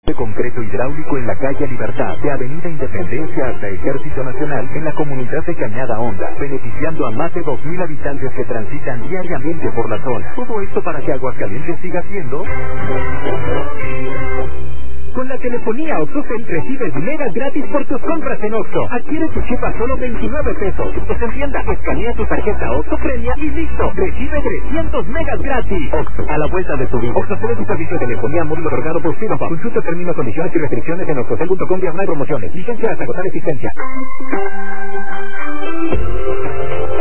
de concreto hidráulico en la calle Libertad, de Avenida Independencia hasta Ejército Nacional, en la comunidad de Cañada Honda, beneficiando a más de 2,000 habitantes que transitan diariamente por la zona. Todo esto para que Aguascalientes siga siendo... Con la telefonía OxxoCell recibes megas gratis por tus compras en Oxxo. Adquiere tu chip a solo 29 pesos. Pues en tienda, escanea tu tarjeta Oxxo Premia y listo. Recibe 300 megas gratis. Oxxo, a la vuelta de tu vida. OxxoCell es un servicio de telefonía móvil otorgado por Freedom. Consulta términos, condiciones y restricciones en oxxocell.com/promociones. Licencia hasta agotar existencia.